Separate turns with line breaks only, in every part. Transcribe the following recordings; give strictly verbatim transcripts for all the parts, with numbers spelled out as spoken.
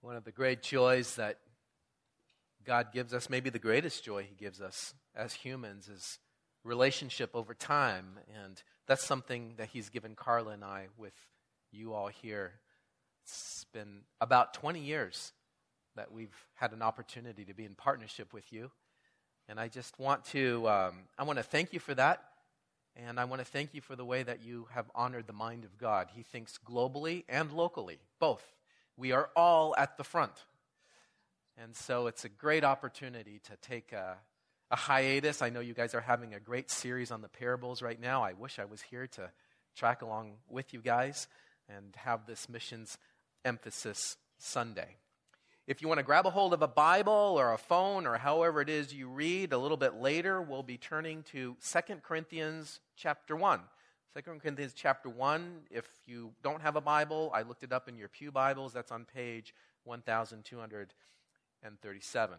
One of the great joys that God gives us, maybe the greatest joy He gives us as humans, is relationship over time. And that's something that He's given Carla and I with you all here. It's been about twenty years that we've had an opportunity to be in partnership with you. And I just want to, um, I want to thank you for that. And I want to thank you for the way that you have honored the mind of God. He thinks globally and locally, both. We are all at the front. And so it's a great opportunity to take a, a hiatus. I know you guys are having a great series on the parables right now. I wish I was here to track along with you guys and have this missions emphasis Sunday. If you want to grab a hold of a Bible or a phone or however it is you read, a little bit later we'll be turning to Second Corinthians chapter one. Second Corinthians chapter one, if you don't have a Bible, I looked it up in your pew Bibles. That's on page one thousand two hundred thirty-seven.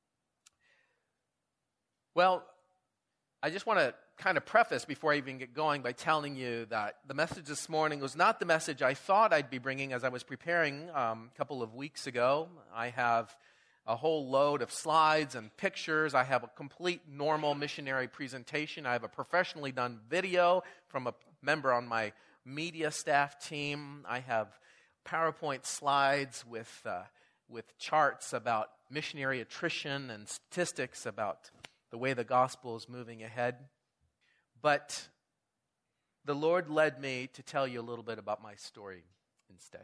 Well, I just want to kind of preface before I even get going by telling you that the message this morning was not the message I thought I'd be bringing as I was preparing um, a couple of weeks ago. I have a whole load of slides and pictures. I have a complete normal missionary presentation. I have a professionally done video from a member on my media staff team. I have PowerPoint slides with uh, with charts about missionary attrition and statistics about the way the gospel is moving ahead. But the Lord led me to tell you a little bit about my story instead.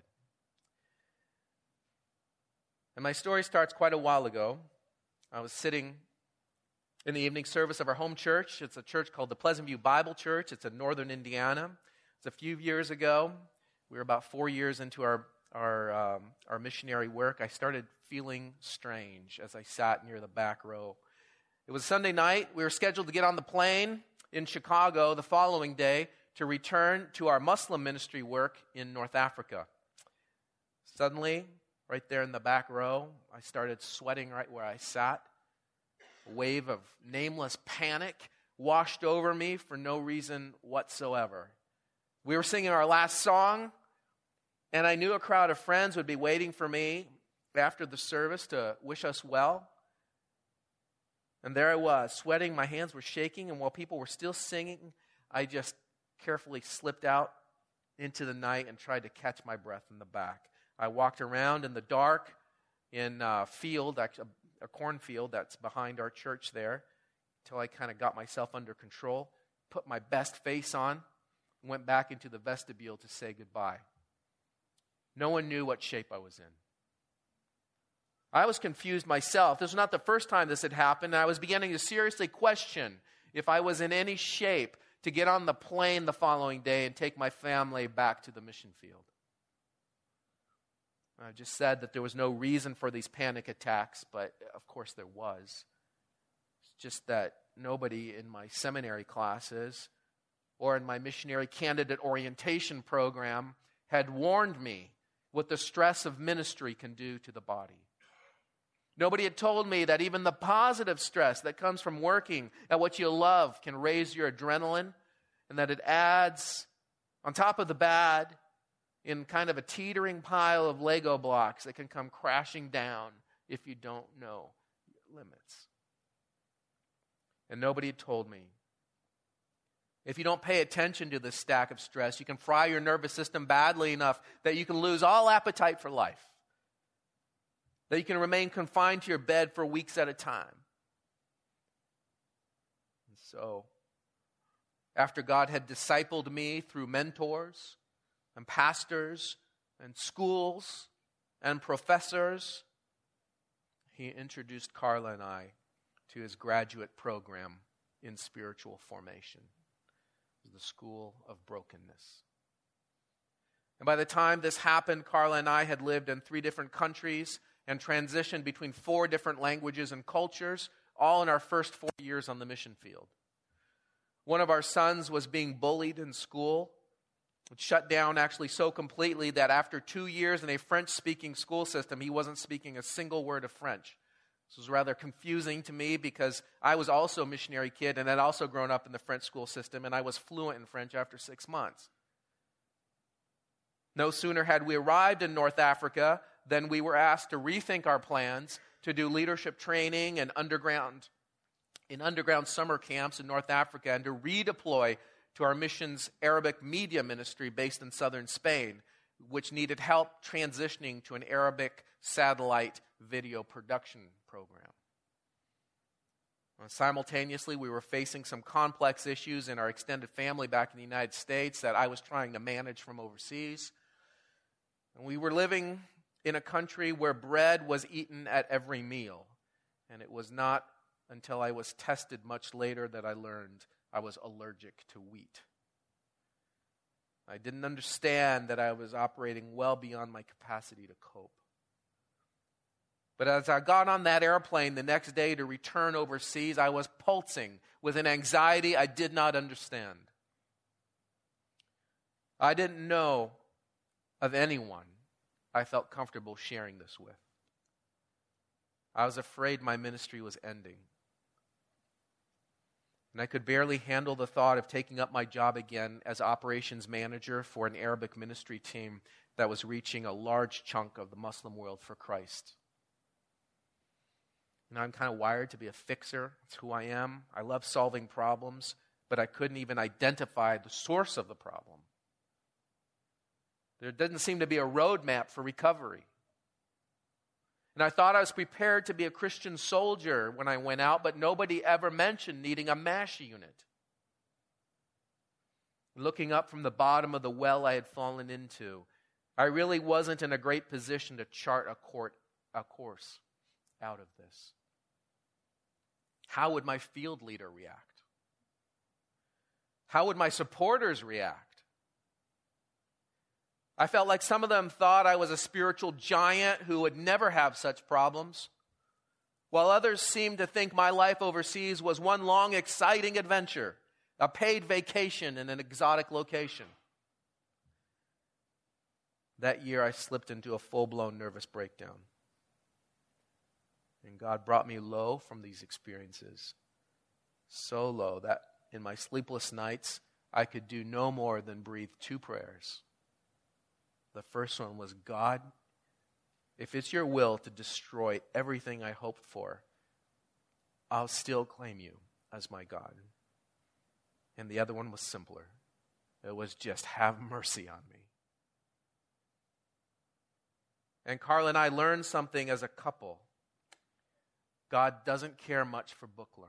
And my story starts quite a while ago. I was sitting in the evening service of our home church. It's a church called the Pleasant View Bible Church. It's in northern Indiana. It's a few years ago. We were about four years into our our um, our missionary work. I started feeling strange as I sat near the back row. It was Sunday night. We were scheduled to get on the plane in Chicago the following day to return to our Muslim ministry work in North Africa. Suddenly, right there in the back row, I started sweating right where I sat. A wave of nameless panic washed over me for no reason whatsoever. We were singing our last song, and I knew a crowd of friends would be waiting for me after the service to wish us well. And there I was, sweating, my hands were shaking, and while people were still singing, I just carefully slipped out into the night and tried to catch my breath in the back. I walked around in the dark in a field, a cornfield that's behind our church there, until I kind of got myself under control, put my best face on, and went back into the vestibule to say goodbye. No one knew what shape I was in. I was confused myself. This was not the first time this had happened. I was beginning to seriously question if I was in any shape to get on the plane the following day and take my family back to the mission field. I just said that there was no reason for these panic attacks, but of course there was. It's just that nobody in my seminary classes or in my missionary candidate orientation program had warned me what the stress of ministry can do to the body. Nobody had told me that even the positive stress that comes from working at what you love can raise your adrenaline, and that it adds, on top of the bad, in kind of a teetering pile of Lego blocks that can come crashing down if you don't know your limits. And nobody had told me. If you don't pay attention to this stack of stress, you can fry your nervous system badly enough that you can lose all appetite for life. That you can remain confined to your bed for weeks at a time. And so, after God had discipled me through mentors and pastors and schools and professors, He introduced Carla and I to His graduate program in spiritual formation, the School of Brokenness. And by the time this happened, Carla and I had lived in three different countries and transitioned between four different languages and cultures, all in our first four years on the mission field. One of our sons was being bullied in school. It shut down actually so completely that after two years in a French-speaking school system, he wasn't speaking a single word of French. This was rather confusing to me because I was also a missionary kid and had also grown up in the French school system, and I was fluent in French after six months. No sooner had we arrived in North Africa then we were asked to rethink our plans to do leadership training and underground in underground summer camps in North Africa and to redeploy to our mission's Arabic media ministry based in southern Spain, which needed help transitioning to an Arabic satellite video production program. And simultaneously, we were facing some complex issues in our extended family back in the United States that I was trying to manage from overseas. And we were living in a country where bread was eaten at every meal. And it was not until I was tested much later that I learned I was allergic to wheat. I didn't understand that I was operating well beyond my capacity to cope. But as I got on that airplane the next day to return overseas, I was pulsing with an anxiety I did not understand. I didn't know of anyone I felt comfortable sharing this with. I was afraid my ministry was ending. And I could barely handle the thought of taking up my job again as operations manager for an Arabic ministry team that was reaching a large chunk of the Muslim world for Christ. And I'm kind of wired to be a fixer. It's who I am. I love solving problems, but I couldn't even identify the source of the problem. There didn't seem to be a roadmap for recovery. And I thought I was prepared to be a Christian soldier when I went out, but nobody ever mentioned needing a MASH unit. Looking up from the bottom of the well I had fallen into, I really wasn't in a great position to chart a, court, a course out of this. How would my field leader react? How would my supporters react? I felt like some of them thought I was a spiritual giant who would never have such problems, while others seemed to think my life overseas was one long, exciting adventure, a paid vacation in an exotic location. That year, I slipped into a full-blown nervous breakdown. And God brought me low from these experiences, so low that in my sleepless nights, I could do no more than breathe two prayers. The first one was, God, if it's your will to destroy everything I hoped for, I'll still claim you as my God. And the other one was simpler. It was just, have mercy on me. And Carla and I learned something as a couple. God doesn't care much for book learning.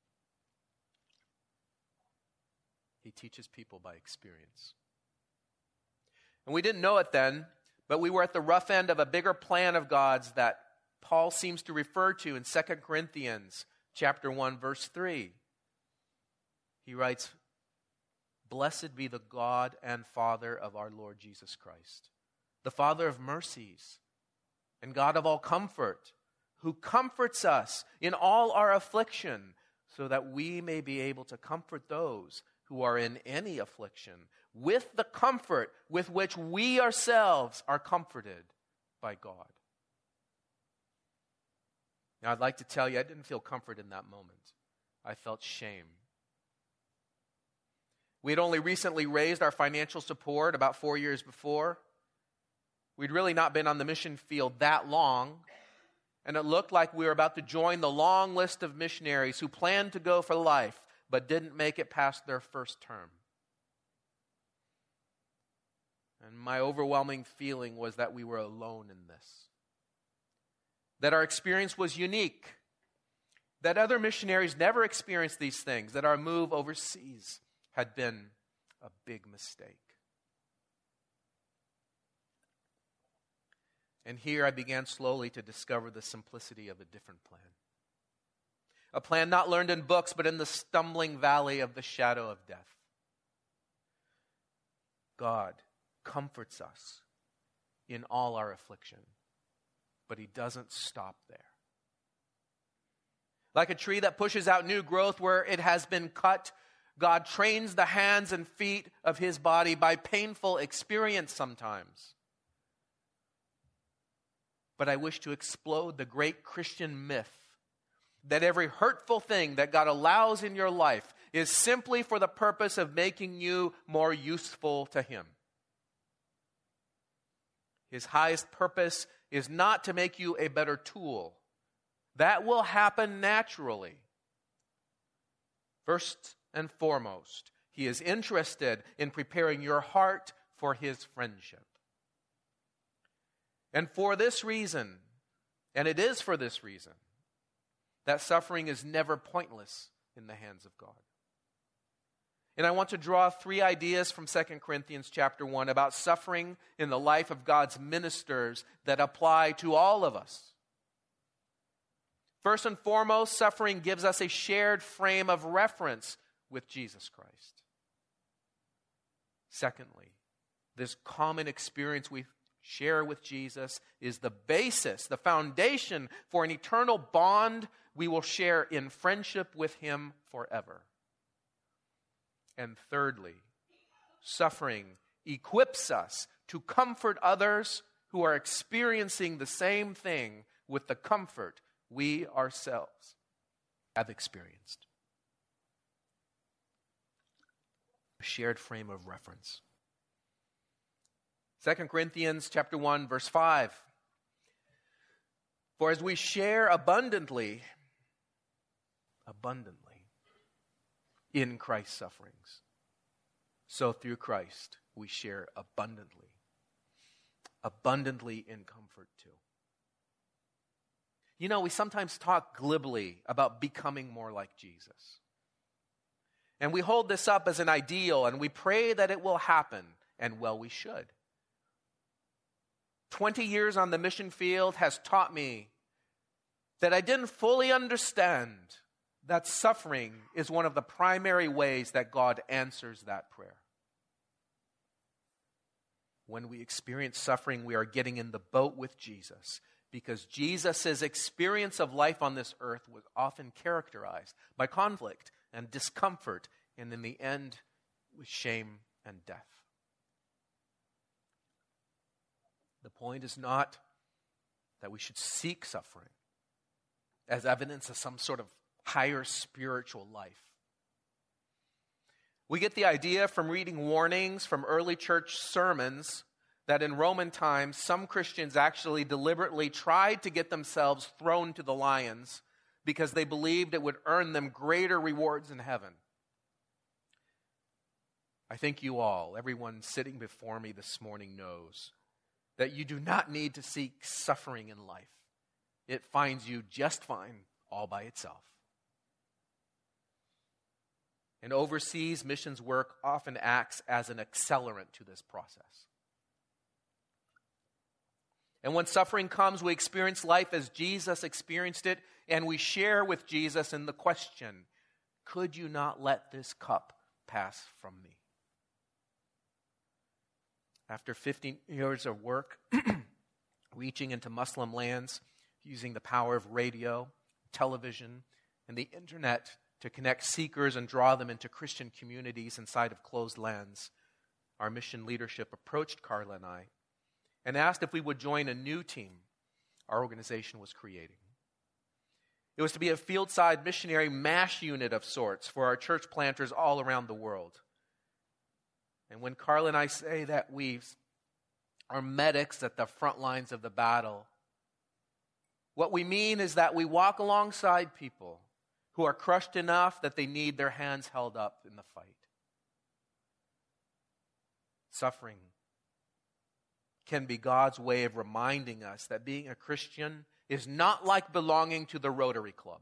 He teaches people by experience. And we didn't know it then, but we were at the rough end of a bigger plan of God's that Paul seems to refer to in Second Corinthians chapter one, verse three. He writes, "Blessed be the God and Father of our Lord Jesus Christ, the Father of mercies and God of all comfort, who comforts us in all our affliction, so that we may be able to comfort those who are in any affliction with the comfort with which we ourselves are comforted by God." Now, I'd like to tell you, I didn't feel comfort in that moment. I felt shame. We had only recently raised our financial support about four years before. We'd really not been on the mission field that long, and it looked like we were about to join the long list of missionaries who planned to go for life but didn't make it past their first term. And my overwhelming feeling was that we were alone in this. That our experience was unique. That other missionaries never experienced these things. That our move overseas had been a big mistake. And here I began slowly to discover the simplicity of a different plan. A plan not learned in books, but in the stumbling valley of the shadow of death. God comforts us in all our affliction, but He doesn't stop there. Like a tree that pushes out new growth where it has been cut, God trains the hands and feet of His body by painful experience sometimes. But I wish to explode the great Christian myth that every hurtful thing that God allows in your life is simply for the purpose of making you more useful to Him. His highest purpose is not to make you a better tool. That will happen naturally. First and foremost, He is interested in preparing your heart for His friendship. And for this reason, and it is for this reason, that suffering is never pointless in the hands of God. And I want to draw three ideas from Second Corinthians chapter one about suffering in the life of God's ministers that apply to all of us. First and foremost, suffering gives us a shared frame of reference with Jesus Christ. Secondly, this common experience we share with Jesus is the basis, the foundation for an eternal bond we will share in friendship with Him forever. And thirdly, suffering equips us to comfort others who are experiencing the same thing with the comfort we ourselves have experienced. A shared frame of reference. Second Corinthians chapter one, verse five. For as we share abundantly, abundantly, in Christ's sufferings, so through Christ we share abundantly, abundantly in comfort too. You know, we sometimes talk glibly about becoming more like Jesus. And we hold this up as an ideal, and we pray that it will happen, and well, we should. Twenty years on the mission field has taught me that I didn't fully understand that suffering is one of the primary ways that God answers that prayer. When we experience suffering, we are getting in the boat with Jesus, because Jesus' experience of life on this earth was often characterized by conflict and discomfort, and in the end, with shame and death. The point is not that we should seek suffering as evidence of some sort of higher spiritual life. We get the idea from reading warnings from early church sermons that in Roman times, some Christians actually deliberately tried to get themselves thrown to the lions because they believed it would earn them greater rewards in heaven. I think you all, everyone sitting before me this morning, knows that you do not need to seek suffering in life. It finds you just fine all by itself. And overseas missions work often acts as an accelerant to this process. And when suffering comes, we experience life as Jesus experienced it, and we share with Jesus in the question, could you not let this cup pass from me? After fifteen years of work, reaching into Muslim lands, using the power of radio, television, and the internet to connect seekers and draw them into Christian communities inside of closed lands, our mission leadership approached Carla and I and asked if we would join a new team our organization was creating. It was to be a field-side missionary MASH unit of sorts for our church planters all around the world. And when Carla and I say that we are medics at the front lines of the battle, what we mean is that we walk alongside people who are crushed enough that they need their hands held up in the fight. Suffering can be God's way of reminding us that being a Christian is not like belonging to the Rotary Club.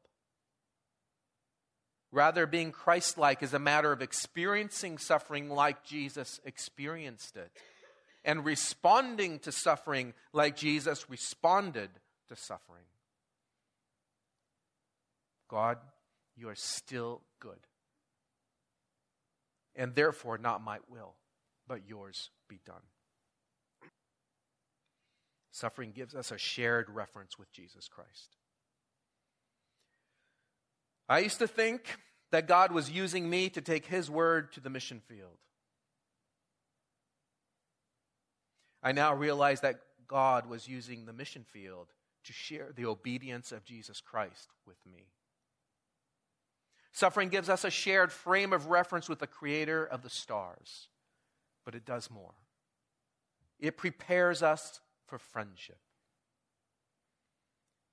Rather, being Christ-like is a matter of experiencing suffering like Jesus experienced it, and responding to suffering like Jesus responded to suffering. God, you are still good. And therefore, not my will, but yours be done. Suffering gives us a shared reference with Jesus Christ. I used to think that God was using me to take His word to the mission field. I now realize that God was using the mission field to share the obedience of Jesus Christ with me. Suffering gives us a shared frame of reference with the Creator of the stars. But it does more. It prepares us for friendship.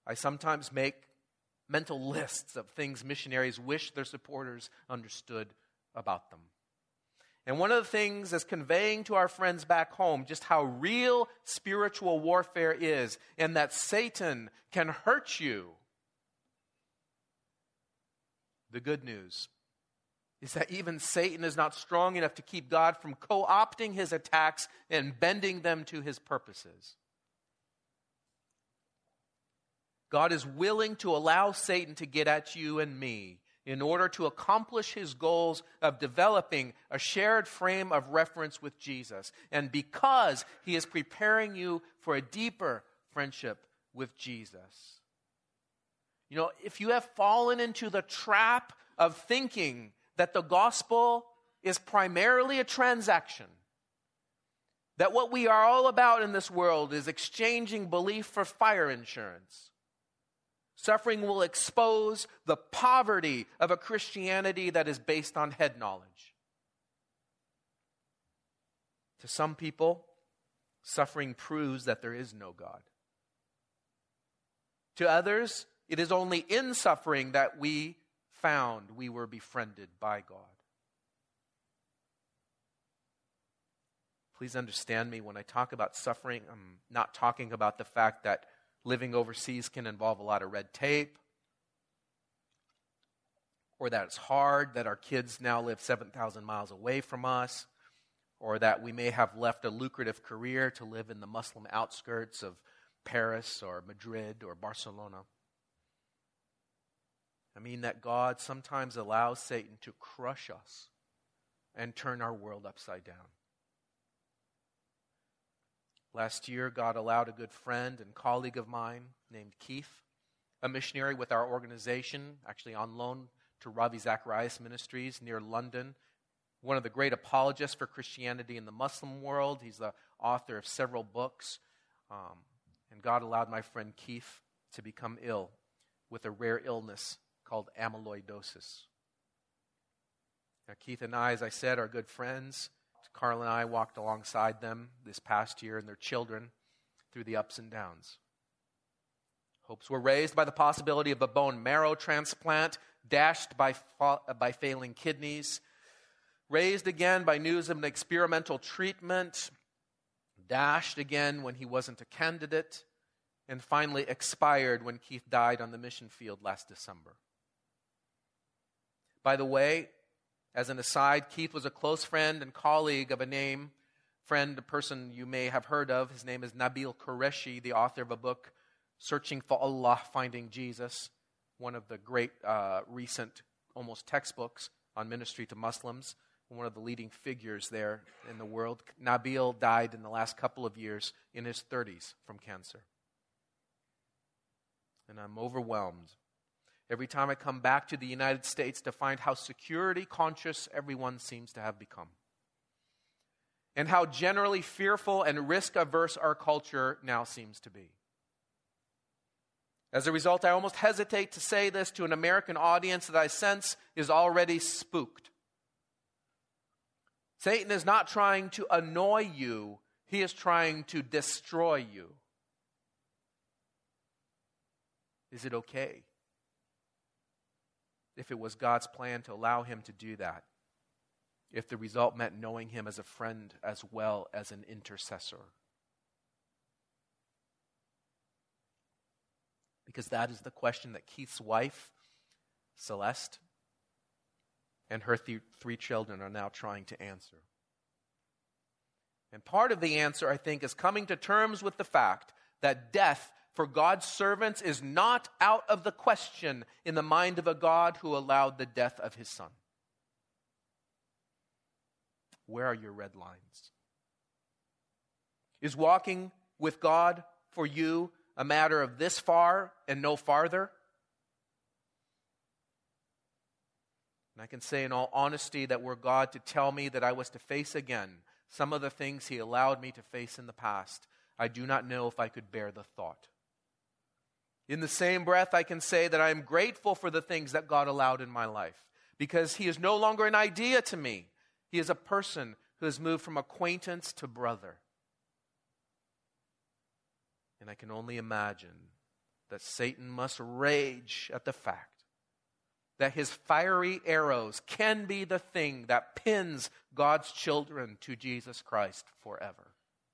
I sometimes make mental lists of things missionaries wish their supporters understood about them. And one of the things is conveying to our friends back home just how real spiritual warfare is, and that Satan can hurt you. The good news is that even Satan is not strong enough to keep God from co-opting his attacks and bending them to his purposes. God is willing to allow Satan to get at you and me in order to accomplish his goals of developing a shared frame of reference with Jesus, and because he is preparing you for a deeper friendship with Jesus. You know, if you have fallen into the trap of thinking that the gospel is primarily a transaction, that what we are all about in this world is exchanging belief for fire insurance, suffering will expose the poverty of a Christianity that is based on head knowledge. To some people, suffering proves that there is no God. To others, it is only in suffering that we found we were befriended by God. Please understand me when I talk about suffering. I'm not talking about the fact that living overseas can involve a lot of red tape, or that it's hard that our kids now live seven thousand miles away from us, or that we may have left a lucrative career to live in the Muslim outskirts of Paris or Madrid or Barcelona. I mean that God sometimes allows Satan to crush us and turn our world upside down. Last year, God allowed a good friend and colleague of mine named Keith, a missionary with our organization, actually on loan to Ravi Zacharias Ministries near London, one of the great apologists for Christianity in the Muslim world. He's the author of several books. Um, and God allowed my friend Keith to become ill with a rare illness called amyloidosis. Now, Keith and I, as I said, are good friends. Carl and I walked alongside them this past year and their children through the ups and downs. Hopes were raised by the possibility of a bone marrow transplant, dashed by, fa- by failing kidneys, raised again by news of an experimental treatment, dashed again when he wasn't a candidate, and finally expired when Keith died on the mission field last December. By the way, as an aside, Keith was a close friend and colleague of a name, friend, a person you may have heard of. His name is Nabil Qureshi, the author of a book, Searching for Allah, Finding Jesus, one of the great uh, recent, almost textbooks on ministry to Muslims, one of the leading figures there in the world. Nabil died in the last couple of years in his thirties from cancer. And I'm overwhelmed every time I come back to the United States to find how security conscious everyone seems to have become, and how generally fearful and risk averse our culture now seems to be. As a result, I almost hesitate to say this to an American audience that I sense is already spooked. Satan is not trying to annoy you, he is trying to destroy you. Is it okay if it was God's plan to allow him to do that, if the result meant knowing him as a friend as well as an intercessor? Because that is the question that Keith's wife, Celeste, and her th- three children are now trying to answer. And part of the answer, I think, is coming to terms with the fact that death for God's servants is not out of the question in the mind of a God who allowed the death of his Son. Where are your red lines? Is walking with God for you a matter of this far and no farther? And I can say in all honesty that were God to tell me that I was to face again some of the things he allowed me to face in the past, I do not know if I could bear the thought. In the same breath, I can say that I am grateful for the things that God allowed in my life, because he is no longer an idea to me. He is a person who has moved from acquaintance to brother. And I can only imagine that Satan must rage at the fact that his fiery arrows can be the thing that pins God's children to Jesus Christ forever.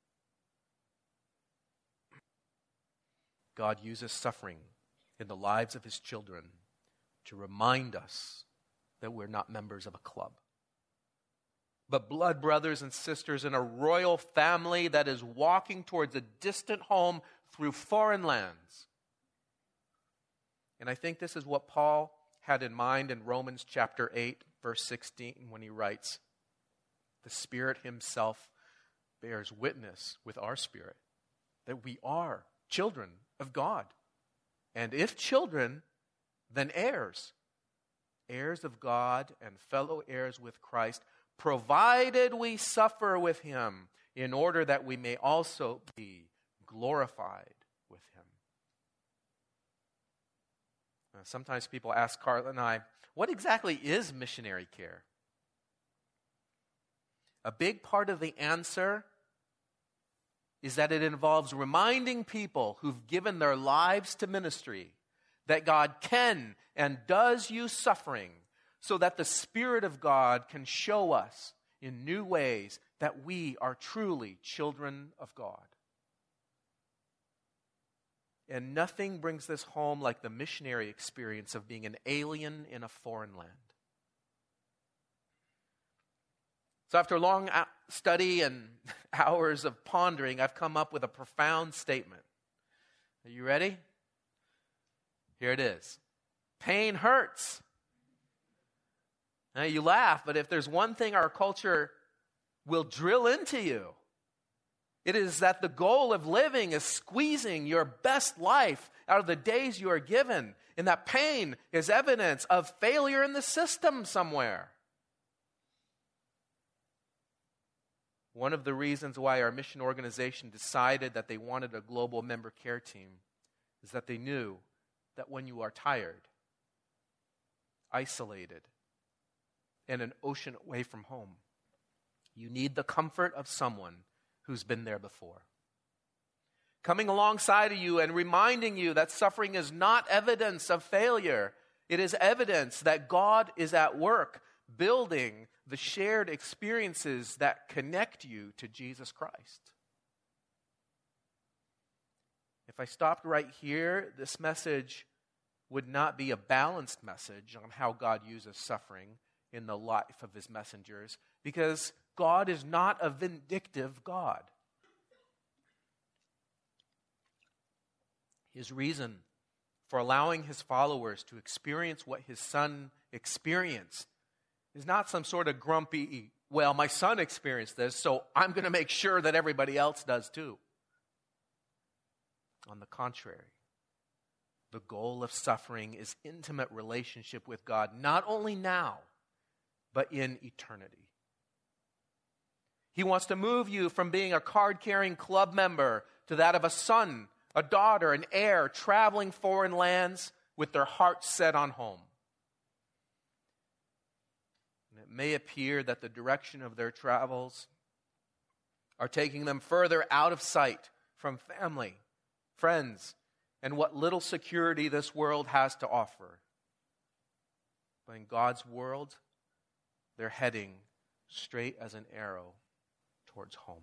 God uses suffering in the lives of his children to remind us that we're not members of a club, but blood brothers and sisters in a royal family that is walking towards a distant home through foreign lands. And I think this is what Paul had in mind in Romans chapter eight, verse sixteen, when he writes, "The Spirit himself bears witness with our spirit that we are children of God. And if children, then heirs, heirs of God and fellow heirs with Christ, provided we suffer with him, in order that we may also be glorified with him." Now, sometimes people ask Carla and I, what exactly is missionary care? A big part of the answer is that it involves reminding people who've given their lives to ministry that God can and does use suffering so that the Spirit of God can show us in new ways that we are truly children of God. And nothing brings this home like the missionary experience of being an alien in a foreign land. So after a long study and hours of pondering, I've come up with a profound statement. Are you ready? Here it is. Pain hurts. Now you laugh, but if there's one thing our culture will drill into you, it is that the goal of living is squeezing your best life out of the days you are given, and that pain is evidence of failure in the system somewhere. One of the reasons why our mission organization decided that they wanted a global member care team is that they knew that when you are tired, isolated, and an ocean away from home, you need the comfort of someone who's been there before, coming alongside of you and reminding you that suffering is not evidence of failure. It is evidence that God is at work building the shared experiences that connect you to Jesus Christ. If I stopped right here, this message would not be a balanced message on how God uses suffering in the life of his messengers, because God is not a vindictive God. His reason for allowing his followers to experience what his son experienced is not some sort of grumpy, well, my son experienced this, so I'm going to make sure that everybody else does too. On the contrary, the goal of suffering is intimate relationship with God, not only now, but in eternity. He wants to move you from being a card-carrying club member to that of a son, a daughter, an heir, traveling foreign lands with their hearts set on home. And it may appear that the direction of their travels are taking them further out of sight from family, friends, and what little security this world has to offer. But in God's world, they're heading straight as an arrow towards home.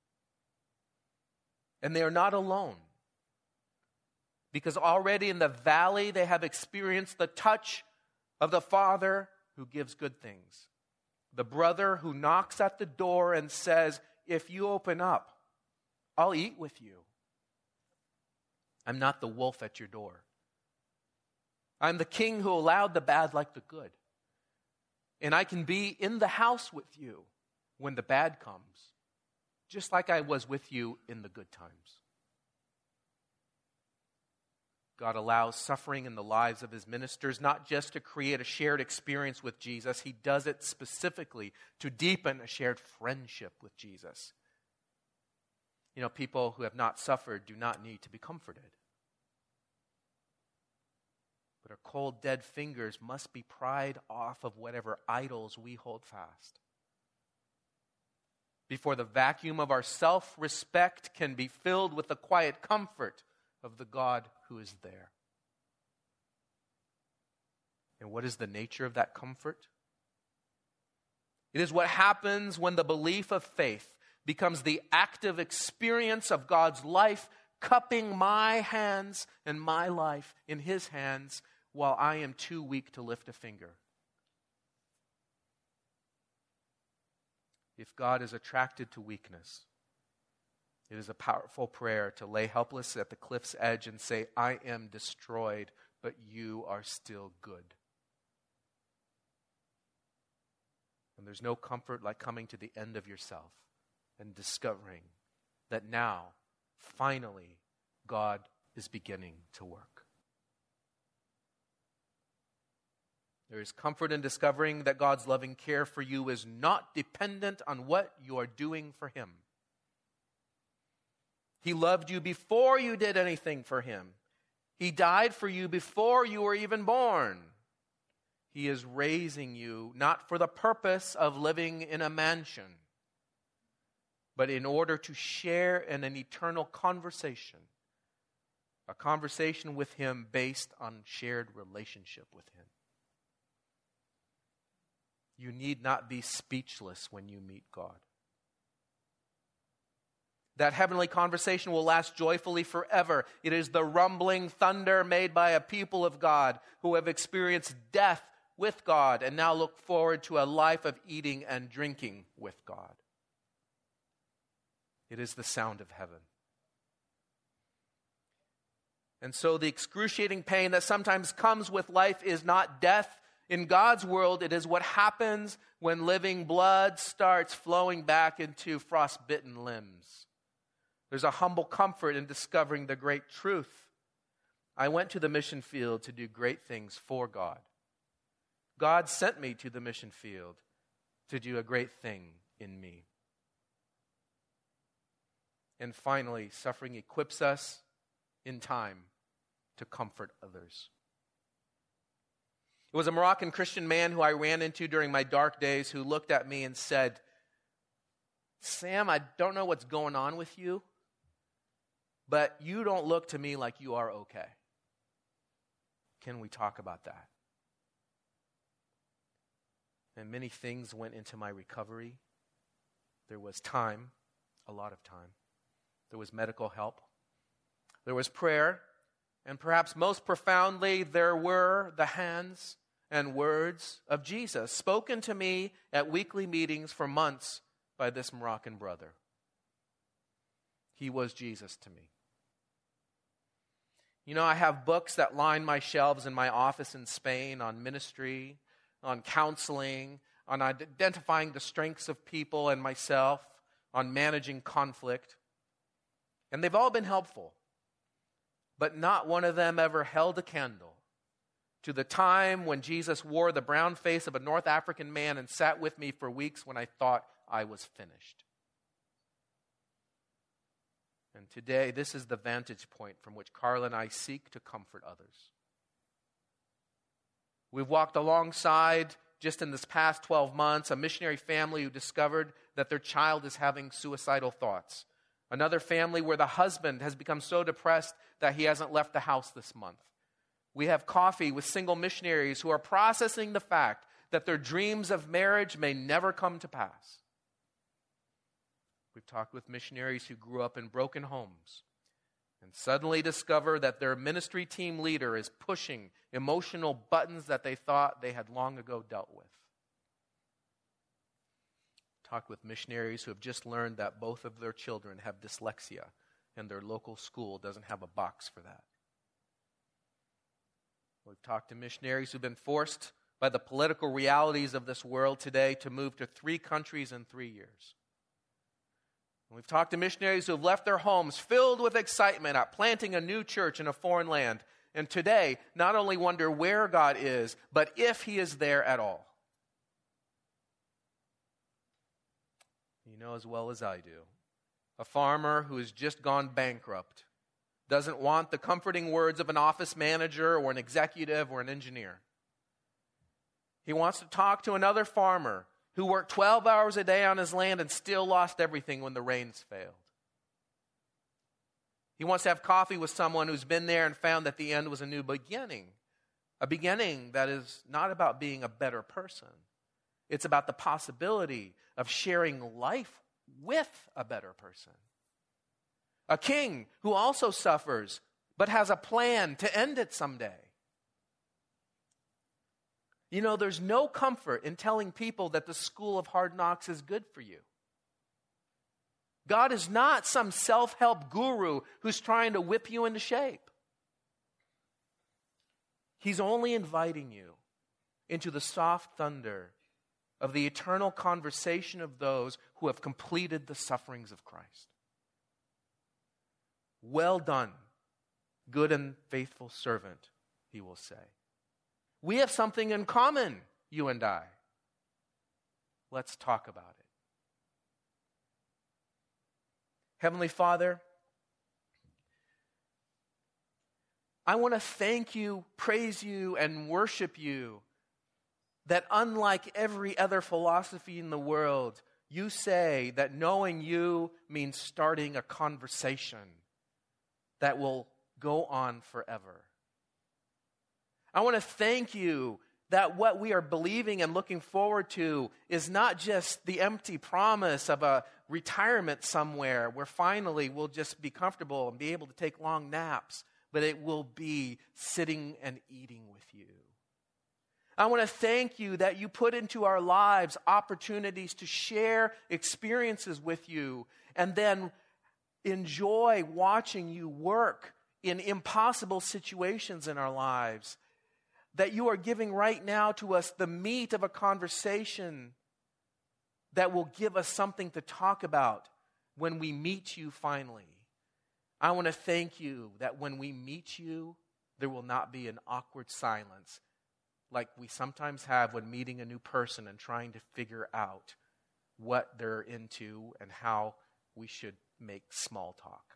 And they are not alone, because already in the valley they have experienced the touch of the Father who gives good things, the brother who knocks at the door and says, if you open up, I'll eat with you. I'm not the wolf at your door. I'm the king who allowed the bad like the good. And I can be in the house with you when the bad comes, just like I was with you in the good times. God allows suffering in the lives of his ministers not just to create a shared experience with Jesus. He does it specifically to deepen a shared friendship with Jesus. You know, people who have not suffered do not need to be comforted. But our cold, dead fingers must be pried off of whatever idols we hold fast, before the vacuum of our self-respect can be filled with the quiet comfort of the God who is there. And what is the nature of that comfort? It is what happens when the belief of faith becomes the active experience of God's life, cupping my hands and my life in His hands while I am too weak to lift a finger. If God is attracted to weakness, it is a powerful prayer to lay helpless at the cliff's edge and say, I am destroyed, but you are still good. And there's no comfort like coming to the end of yourself and discovering that now, finally, God is beginning to work. There is comfort in discovering that God's loving care for you is not dependent on what you are doing for Him. He loved you before you did anything for Him. He died for you before you were even born. He is raising you not for the purpose of living in a mansion, but in order to share in an eternal conversation, a conversation with Him based on shared relationship with Him. You need not be speechless when you meet God. That heavenly conversation will last joyfully forever. It is the rumbling thunder made by a people of God who have experienced death with God and now look forward to a life of eating and drinking with God. It is the sound of heaven. And so the excruciating pain that sometimes comes with life is not death. In God's world, it is what happens when living blood starts flowing back into frostbitten limbs. There's a humble comfort in discovering the great truth. I went to the mission field to do great things for God. God sent me to the mission field to do a great thing in me. And finally, suffering equips us in time to comfort others. It was a Moroccan Christian man who I ran into during my dark days who looked at me and said, Sam, I don't know what's going on with you, but you don't look to me like you are okay. Can we talk about that? And many things went into my recovery. There was time, a lot of time. There was medical help. There was prayer. And perhaps most profoundly, there were the hands and words of Jesus spoken to me at weekly meetings for months by this Moroccan brother. He was Jesus to me. You know, I have books that line my shelves in my office in Spain on ministry, on counseling, on identifying the strengths of people and myself, on managing conflict. And they've all been helpful. But not one of them ever held a candle to the time when Jesus wore the brown face of a North African man and sat with me for weeks when I thought I was finished. And today, this is the vantage point from which Carla and I seek to comfort others. We've walked alongside, just in this past twelve months, a missionary family who discovered that their child is having suicidal thoughts. Another family where the husband has become so depressed that he hasn't left the house this month. We have coffee with single missionaries who are processing the fact that their dreams of marriage may never come to pass. We've talked with missionaries who grew up in broken homes and suddenly discover that their ministry team leader is pushing emotional buttons that they thought they had long ago dealt with. Talked with missionaries who have just learned that both of their children have dyslexia and their local school doesn't have a box for that. We've talked to missionaries who've been forced by the political realities of this world today to move to three countries in three years. And we've talked to missionaries who have left their homes filled with excitement at planting a new church in a foreign land, and today not only wonder where God is, but if He is there at all. You know as well as I do, a farmer who has just gone bankrupt doesn't want the comforting words of an office manager or an executive or an engineer. He wants to talk to another farmer who worked twelve hours a day on his land and still lost everything when the rains failed. He wants to have coffee with someone who's been there and found that the end was a new beginning. A beginning that is not about being a better person. It's about the possibility of sharing life with a better person. A king who also suffers, but has a plan to end it someday. You know, there's no comfort in telling people that the school of hard knocks is good for you. God is not some self-help guru who's trying to whip you into shape. He's only inviting you into the soft thunder of the eternal conversation of those who have completed the sufferings of Christ. Well done, good and faithful servant, he will say. We have something in common, you and I. Let's talk about it. Heavenly Father, I want to thank you, praise you, and worship you that unlike every other philosophy in the world, you say that knowing you means starting a conversation that will go on forever. I want to thank you that what we are believing and looking forward to is not just the empty promise of a retirement somewhere where finally we'll just be comfortable and be able to take long naps, but it will be sitting and eating with you. I want to thank you that you put into our lives opportunities to share experiences with you and then enjoy watching you work in impossible situations in our lives. That you are giving right now to us the meat of a conversation that will give us something to talk about when we meet you finally. I want to thank you that when we meet you, there will not be an awkward silence like we sometimes have when meeting a new person and trying to figure out what they're into and how we should make small talk.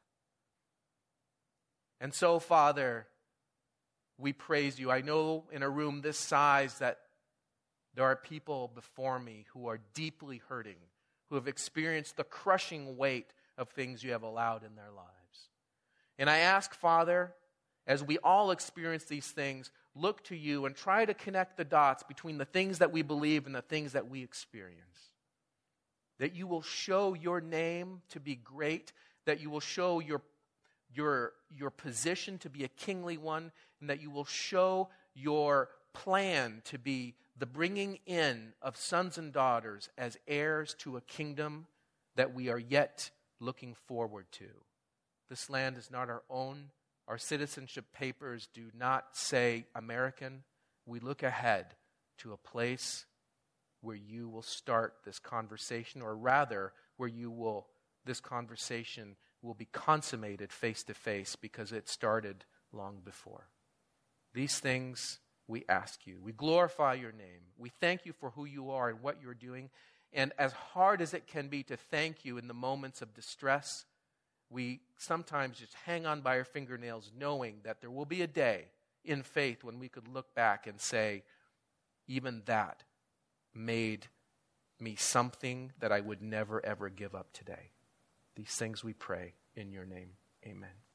And so, Father, we praise you. I know in a room this size that there are people before me who are deeply hurting, who have experienced the crushing weight of things you have allowed in their lives. And I ask, Father, as we all experience these things, look to you and try to connect the dots between the things that we believe and the things that we experience. That you will show your name to be great, that you will show your, your, your position to be a kingly one, and that you will show your plan to be the bringing in of sons and daughters as heirs to a kingdom that we are yet looking forward to. This land is not our own. Our citizenship papers do not say American. We look ahead to a place where you will start this conversation, or rather, where you will, this conversation will be consummated face to face because it started long before. These things we ask you. We glorify your name. We thank you for who you are and what you're doing. And as hard as it can be to thank you in the moments of distress, we sometimes just hang on by our fingernails knowing that there will be a day in faith when we could look back and say, even that made me something that I would never, ever give up today. These things we pray in your name. Amen.